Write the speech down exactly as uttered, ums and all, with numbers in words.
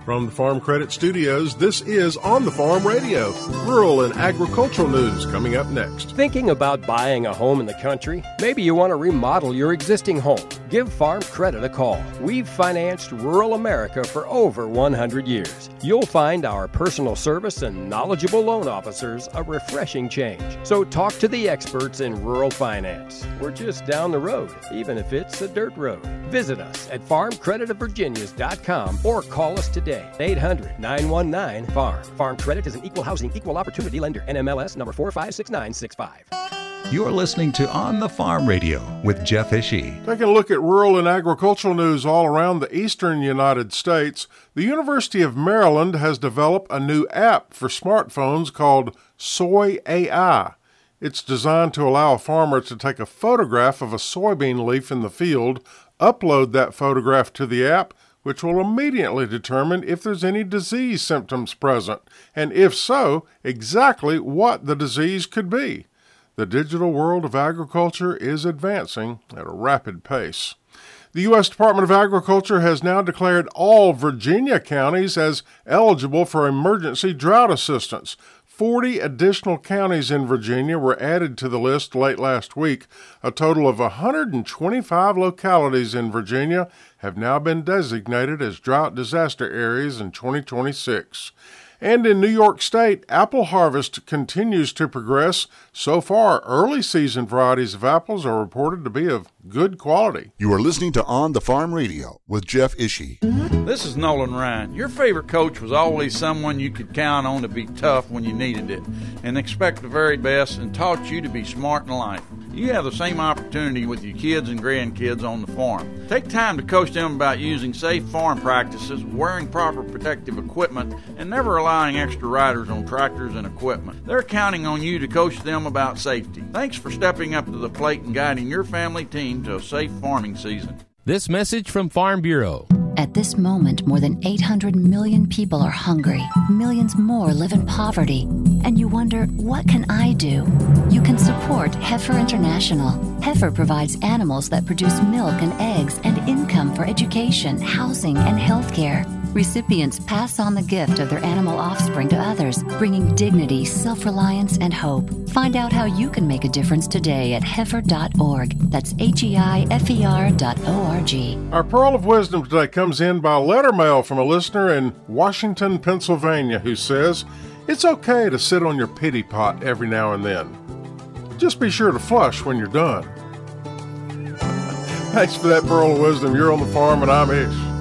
From the Farm Credit Studios, this is On the Farm Radio. Rural and agricultural news coming up next. Thinking about buying a home in the country? Maybe you want to remodel your existing home. Give Farm Credit a call. We've financed rural America for over one hundred years. You'll find our personal service and knowledgeable loan officers a refreshing change. So talk to the experts in rural finance. We're just down the road, even if it's a dirt road. Visit us at farm credit of virginias dot com or call us today. eight hundred, nine one nine, farm. Farm Credit is an equal housing, equal opportunity lender. N M L S number four five six nine six five. You're listening to On the Farm Radio with Jeff Ishii. Taking a look at rural and agricultural news all around the eastern United States, the University of Maryland has developed a new app for smartphones called Soy A I. It's designed to allow a farmer to take a photograph of a soybean leaf in the field, upload that photograph to the app, which will immediately determine if there's any disease symptoms present, and if so, exactly what the disease could be. The digital world of agriculture is advancing at a rapid pace. The U S Department of Agriculture has now declared all Virginia counties as eligible for emergency drought assistance. Forty additional counties in Virginia were added to the list late last week. A total of one hundred twenty-five localities in Virginia have now been designated as drought disaster areas in twenty twenty-six. And in New York State, apple harvest continues to progress. So far, early season varieties of apples are reported to be of good quality. You are listening to On the Farm Radio with Jeff Ishii. This is Nolan Ryan. Your favorite coach was always someone you could count on to be tough when you needed it and expect the very best, and taught you to be smart in life. You have the same opportunity with your kids and grandkids on the farm. Take time to coach them about using safe farm practices, wearing proper protective equipment, and never allowing extra riders on tractors and equipment. They're counting on you to coach them about safety. Thanks for stepping up to the plate and guiding your family team to a safe farming season. This message from Farm Bureau. At this moment, more than eight hundred million people are hungry. Millions more live in poverty. And you wonder, what can I do? You can support Heifer International. Heifer provides animals that produce milk and eggs and income for education, housing, and health care. Recipients pass on the gift of their animal offspring to others, bringing dignity, self-reliance, and hope. Find out how you can make a difference today at heifer dot org. That's H E I F E R dot O R G. Our Pearl of Wisdom today comes in by letter mail from a listener in Washington, Pennsylvania, who says, "It's okay to sit on your pity pot every now and then. Just be sure to flush when you're done." Thanks for that Pearl of Wisdom. You're on the farm, and I'm Ish.